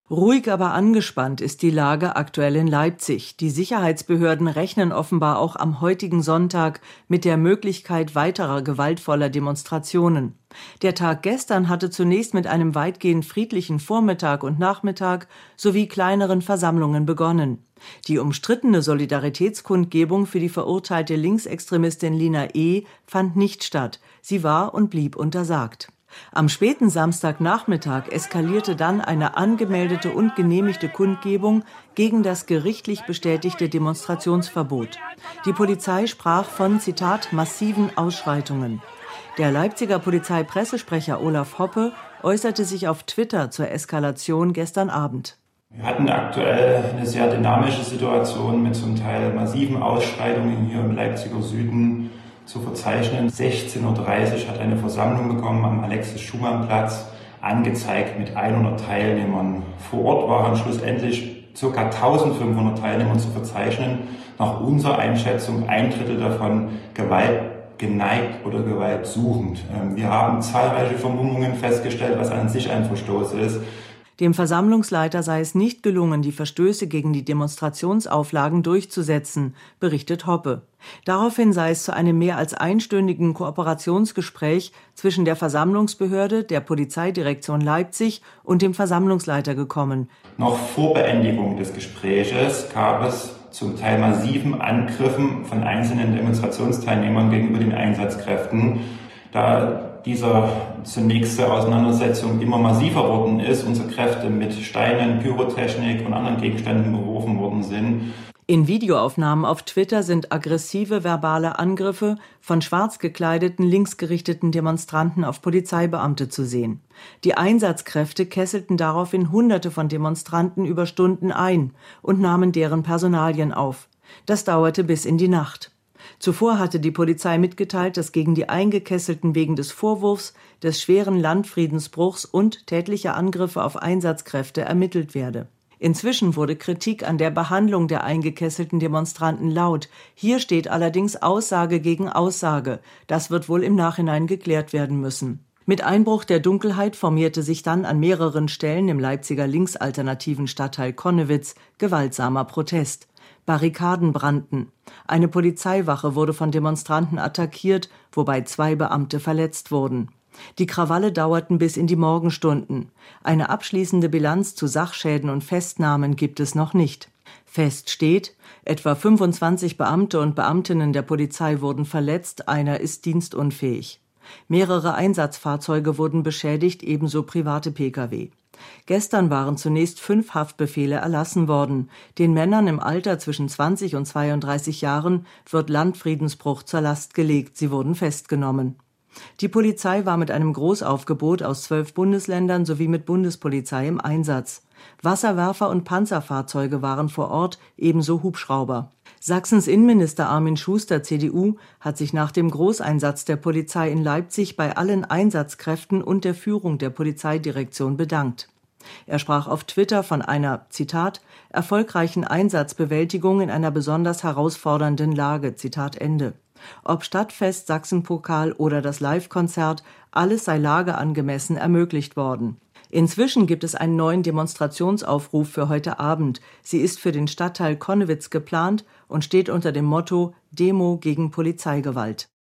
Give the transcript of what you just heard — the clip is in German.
Ruhig, aber angespannt ist die Lage aktuell in Leipzig. Die Sicherheitsbehörden rechnen offenbar auch am heutigen Sonntag mit der Möglichkeit weiterer gewaltvoller Demonstrationen. Der Tag gestern hatte zunächst mit einem weitgehend friedlichen Vormittag und Nachmittag sowie kleineren Versammlungen begonnen. Die umstrittene Solidaritätskundgebung für die verurteilte Linksextremistin Lina E. fand nicht statt. Sie war und blieb untersagt. Am späten Samstagnachmittag eskalierte dann eine angemeldete und genehmigte Kundgebung gegen das gerichtlich bestätigte Demonstrationsverbot. Die Polizei sprach von, Zitat, massiven Ausschreitungen. Der Leipziger Polizeipressesprecher Olaf Hoppe äußerte sich auf Twitter zur Eskalation gestern Abend. Wir hatten aktuell eine sehr dynamische Situation mit zum Teil massiven Ausschreitungen hier im Leipziger Süden zu verzeichnen. 16:30 Uhr hat eine Versammlung bekommen am Alexis-Schumann-Platz, angezeigt mit 100 Teilnehmern. Vor Ort waren schlussendlich ca. 1500 Teilnehmer zu verzeichnen. Nach unserer Einschätzung 1/3 davon gewaltgeneigt oder gewaltsuchend. Wir haben zahlreiche Vermummungen festgestellt, was an sich ein Verstoß ist. Dem Versammlungsleiter sei es nicht gelungen, die Verstöße gegen die Demonstrationsauflagen durchzusetzen, berichtet Hoppe. Daraufhin sei es zu einem mehr als einstündigen Kooperationsgespräch zwischen der Versammlungsbehörde, der Polizeidirektion Leipzig und dem Versammlungsleiter gekommen. Noch vor Beendigung des Gespräches gab es zum Teil massiven Angriffen von einzelnen Demonstrationsteilnehmern gegenüber den Einsatzkräften. Da dieser zunächste Auseinandersetzung immer massiver worden ist, unsere Kräfte mit Steinen, Pyrotechnik und anderen Gegenständen beworfen worden sind. In Videoaufnahmen auf Twitter sind aggressive verbale Angriffe von schwarz gekleideten, linksgerichteten Demonstranten auf Polizeibeamte zu sehen. Die Einsatzkräfte kesselten daraufhin Hunderte von Demonstranten über Stunden ein und nahmen deren Personalien auf. Das dauerte bis in die Nacht. Zuvor hatte die Polizei mitgeteilt, dass gegen die Eingekesselten wegen des Vorwurfs des schweren Landfriedensbruchs und tätlicher Angriffe auf Einsatzkräfte ermittelt werde. Inzwischen wurde Kritik an der Behandlung der eingekesselten Demonstranten laut. Hier steht allerdings Aussage gegen Aussage. Das wird wohl im Nachhinein geklärt werden müssen. Mit Einbruch der Dunkelheit formierte sich dann an mehreren Stellen im Leipziger linksalternativen Stadtteil Connewitz gewaltsamer Protest. Barrikaden brannten. Eine Polizeiwache wurde von Demonstranten attackiert, wobei 2 Beamte verletzt wurden. Die Krawalle dauerten bis in die Morgenstunden. Eine abschließende Bilanz zu Sachschäden und Festnahmen gibt es noch nicht. Fest steht, etwa 25 Beamte und Beamtinnen der Polizei wurden verletzt, einer ist dienstunfähig. Mehrere Einsatzfahrzeuge wurden beschädigt, ebenso private Pkw. Gestern waren zunächst 5 Haftbefehle erlassen worden. Den Männern im Alter zwischen 20 und 32 Jahren wird Landfriedensbruch zur Last gelegt. Sie wurden festgenommen. Die Polizei war mit einem Großaufgebot aus 12 Bundesländern sowie mit Bundespolizei im Einsatz. Wasserwerfer und Panzerfahrzeuge waren vor Ort, ebenso Hubschrauber. Sachsens Innenminister Armin Schuster, CDU, hat sich nach dem Großeinsatz der Polizei in Leipzig bei allen Einsatzkräften und der Führung der Polizeidirektion bedankt. Er sprach auf Twitter von einer, Zitat, erfolgreichen Einsatzbewältigung in einer besonders herausfordernden Lage, Zitat Ende. Ob Stadtfest, Sachsenpokal oder das Live-Konzert, alles sei lageangemessen ermöglicht worden. Inzwischen gibt es einen neuen Demonstrationsaufruf für heute Abend. Sie ist für den Stadtteil Connewitz geplant und steht unter dem Motto Demo gegen Polizeigewalt.